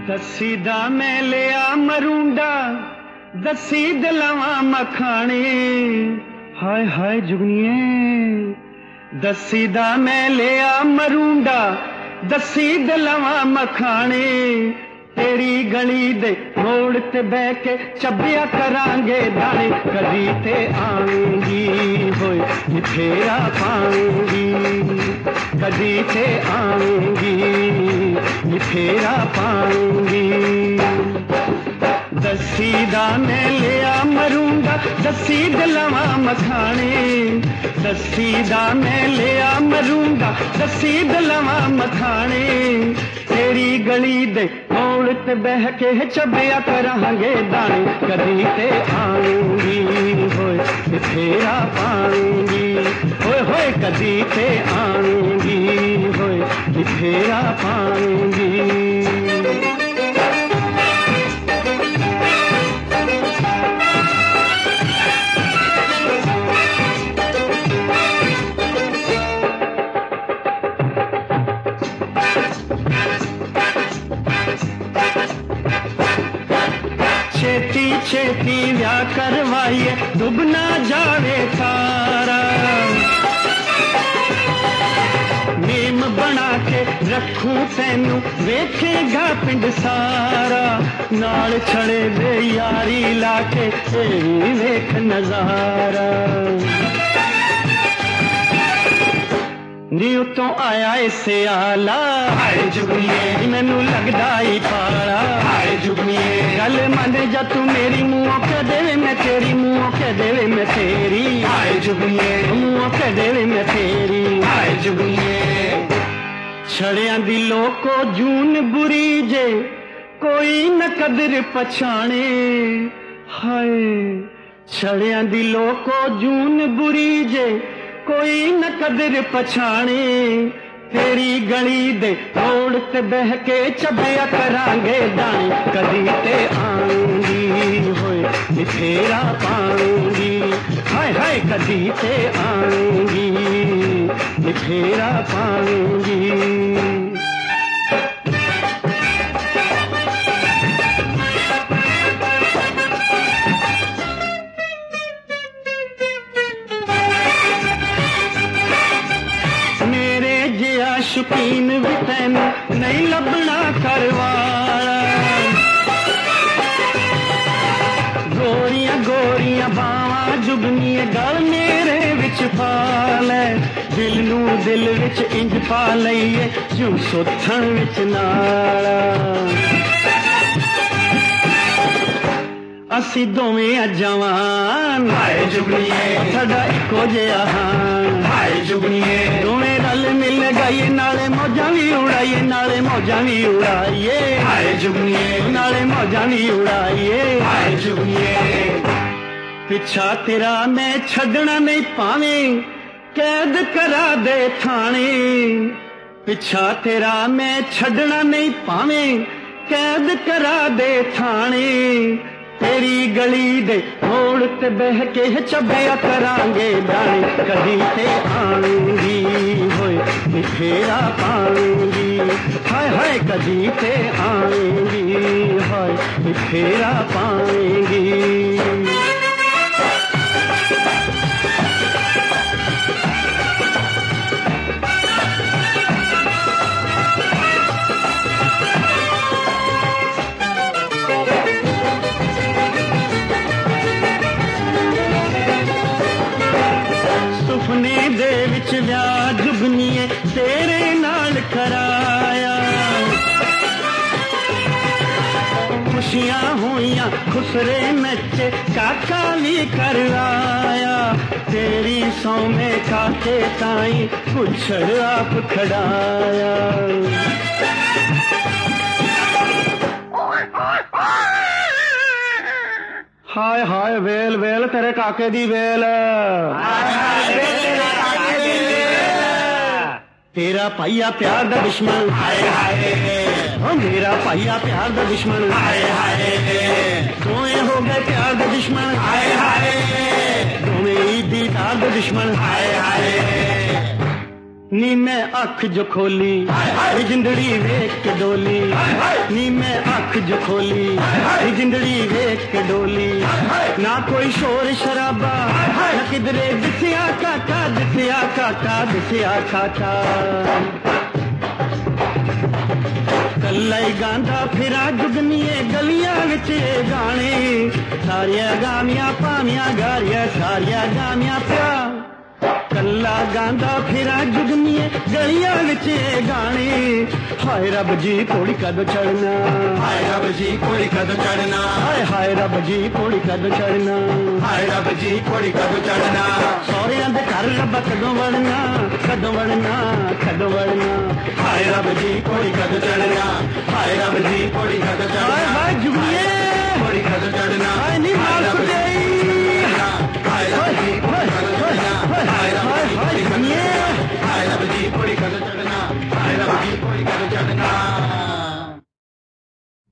दसी दा मैं लिया मरूंडा, दसी दलवा मखाने। हाय हाय जुगनिए। दसी दा मैं लिया मरूंडा, दसी दलवा मखाने। तेरी गली दे मोड़ ते बह के चबिया करांगे दाने। कदी ते आवेंगी होए फेरा पाऊंगी, कदी ते आवेंगी फेरा पाऊंगी। दसी दा मैं लिया मरूंगा, दसी दलवा मखाने। दसी दा मैं लिया मरूंगा, दसी दलवा मखाने। तेरी गली दे मोड़ ते बह के चबिया करांगे दाने। कदी ते आऊंगी होए फेरा पाऊंगी, होए होए कदी ते आऊंगी होए फेरा पाऊंगी। छेती छेती व्याह करवाइए, डुबना जावे तारा। नीम बना के रखूं तैनू, वेखेगा पिंड सारा। नाल छड़े दे यारी लाके वेख नजारा। नी उतों आया इसे आला, हाय जुगनिए मैनू लगदा ही पाला। हाय जुगनिए गल मन जा तू मेरी, मुंहों कह देवे मैं तेरी, मुंहों कह देवे मैं तेरी। हाय जुगनिए मुंहों कह देवे मैं तेरी। हाय जुगनिए छड़ियां दी लोको जून बुरी जे, कोई न कदर पछाणे। हाय छड़ियां दी लोको जून बुरी जे, कोई न कदर पछाणे। तेरी गली दे मोड़ ते बह के चबिया करांगे दाने। कदी ते आऊंगी होए फेरा पाऊंगी, हाय हाय कदी ते आऊंगी फेरा पाऊंगी। शौकीन भी तैन नहीं लभना करवाला। गोरियां गोरियां बावां जुगनिए गल मेरे विच पाल। दिल नू दिल विच इंज पा लईए, जू सोथण विच नाला। असी दोवें जवान, हाय जुगनिए साडा इको जिहा हान। हाय जुगनिए दोवें रल मिल गई, नाले मौजां भी उड़ाइए, नाले मौजां भी उड़ाइए। हाय जुगनिए नाले मौजां भी उड़ाइए। हाय जुगनिए पिछा तेरा मैं छड़ना नहीं पावें, कैद करा दे थाने। पिछा तेरा मैं छड़ना नहीं पावें, कैद करा दे थाने। तेरी गली दे मोड़ ते बह के चबिया करांगे दाने। कदी ते आऊंगी होए फेरा पाऊंगी, हाय हाय कदी ते आऊंगी होए फेरा पाऊंगी। सुपने दे विच व्याह जुगनिए तेरे नाल कराया। खुशियां होइयां खुसरे नचे, काका भी कर आया। तेरी सौ में काके ताई कुछ आप खड़ाया। हाय हाय वेल वेल तेरे काके दी वेल। तेरा पाइया प्यार दा दुश्मन, हाय हाय मेरा पाइया प्यार दा दुश्मन। हाय हाय दोवें हो गए प्यार दा दुश्मन। हाय हाय दोवें ईदी दार दा दुश्मन। हाय हाय नी मैं अख जो खोली जिंदड़ी वेख के डोली नी मैं अख जो खोली जिंदड़ी वेख के डोली ना कोई शोर शराबा ना किधरे दिखया काका दिखया काका दिखया काका कल्ला ही गांदा फिरा जुगनीए गलियां विच गाने सारिया गामियां पामियां गारिया सारिया गामियां प्या कल्ला गांदा फिरा जुगनीए गलियां विच गाने हाय रब जी कोड़ी कदों चढ़ना हाय रब जी कोड़ी कदों चढ़ना हाय रब जी कोड़ी कदों चढ़ना हाय रब जी कोड़ी कदों चढ़ना सौरियां दे घर रब्बा कदों वड़ना कदों वड़ना कदों वड़ना हाय रब जी कोड़ी कदों चढ़ना हाय रब जी कोड़ी कदों चढ़ना हाय जुगनीए कोड़ी कदों चढ़ना हाय नी मार कुटेई हाय रब जी कोड़ी कदों चढ़ना हाय रब जी कोड़ी कदों चढ़ना हाय रब जी कोड़ी कदों चढ़ना हाय रब जी कोड़ी कदों चढ़ना